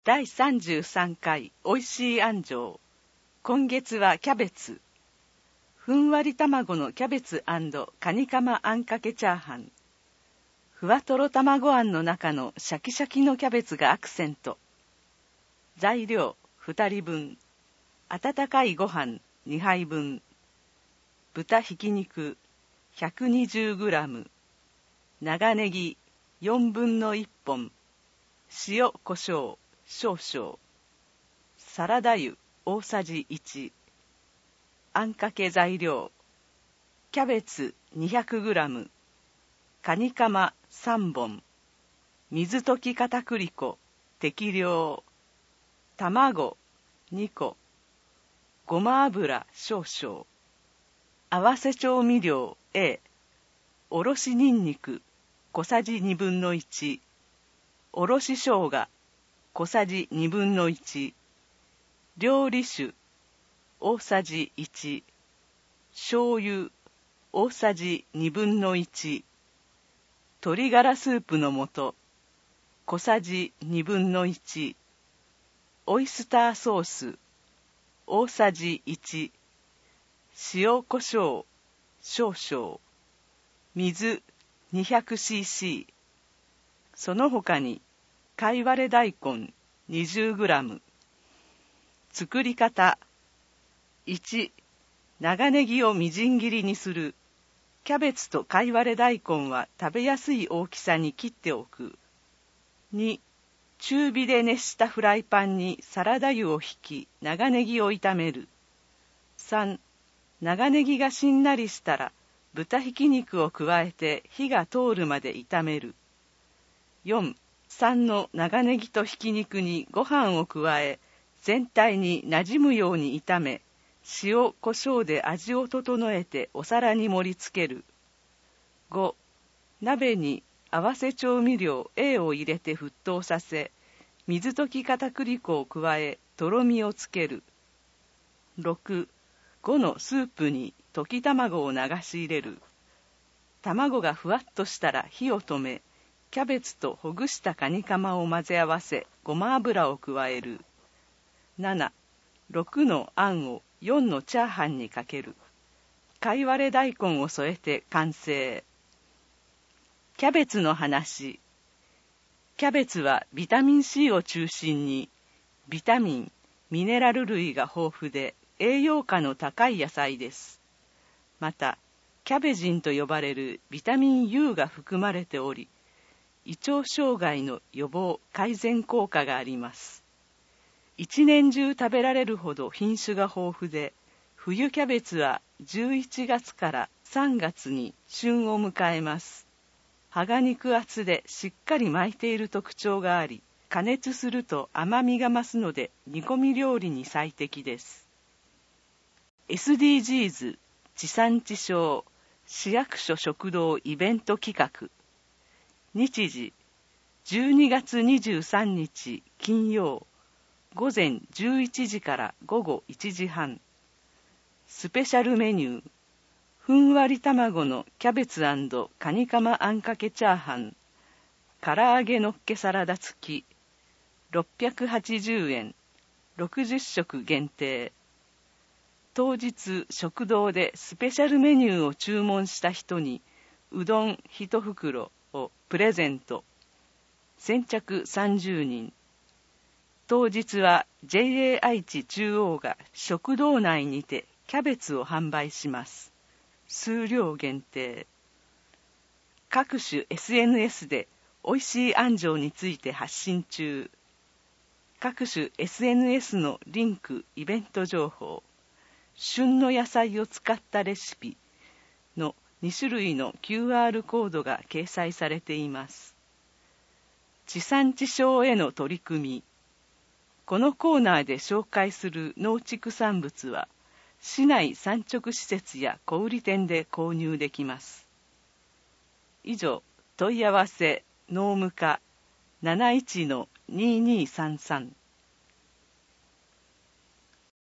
第33回おいしいあんじょう。今月はキャベツ。ふんわり卵のキャベツ&カニカマあんかけチャーハン。ふわとろ卵あんの中のシャキシャキのキャベツがアクセント。材料2人分。温かいご飯2杯分。豚ひき肉 120g。長ネギ4分の1本。塩コショウ少々。サラダ油大さじ1。あんかけ材料。キャベツ 200g。カニカマ3本。水溶き片栗粉適量。卵2個。ごま油少々。合わせ調味料 A。おろしにんにく小さじ1/2。おろし生姜小さじ1/2。料理酒大さじ1。醤油大さじ1/2。鶏ガラスープの素小さじ1/2。オイスターソース大さじ1。塩コショウ少々。水 200cc。その他にかいわれ大根 20g。作り方。1、長ネギをみじん切りにする。キャベツとかいわれ大根は食べやすい大きさに切っておく。2、中火で熱したフライパンにサラダ油をひき、長ネギを炒める。3、長ネギがしんなりしたら、豚ひき肉を加えて火が通るまで炒める。4、3の長ネギとひき肉にご飯を加え、全体になじむように炒め、塩、コショウで味を整えてお皿に盛り付ける。5、鍋に合わせ調味料 A を入れて沸騰させ、水溶き片栗粉を加え、とろみをつける。6、5のスープに溶き卵を流し入れる。卵がふわっとしたら火を止め、キャベツとほぐしたカニカマを混ぜ合わせ、ごま油を加える。7、6のあんを4のチャーハンにかける。かいわれ大根を添えて完成。キャベツの話。キャベツはビタミン C を中心に、ビタミン、ミネラル類が豊富で栄養価の高い野菜です。また、キャベジンと呼ばれるビタミン U が含まれており、胃腸障害の予防・改善効果があります。一年中食べられるほど品種が豊富で、冬キャベツは11月から3月に旬を迎えます。葉が肉厚でしっかり巻いている特徴があり、加熱すると甘みが増すので煮込み料理に最適です。SDGs 地産地消市役所食堂イベント企画。日時12月23日金曜午前11時から午後1時半。スペシャルメニュー。ふんわり卵のキャベツ&カニカマあんかけチャーハン。唐揚げのっけサラダ付き。680円。60食限定。当日食堂でスペシャルメニューを注文した人にうどん1袋をプレゼント。先着30人。当日は JA 愛知中央が食堂内にてキャベツを販売します。数量限定。各種 SNS でおいしいあんじょうについて発信中。各種 SNS のリンク、イベント情報、旬の野菜を使ったレシピの2種類の QR コードが掲載されています。地産地消への取り組み。このコーナーで紹介する農畜産物は、市内産直施設や小売店で購入できます。以上、問い合わせ農務課 71-2233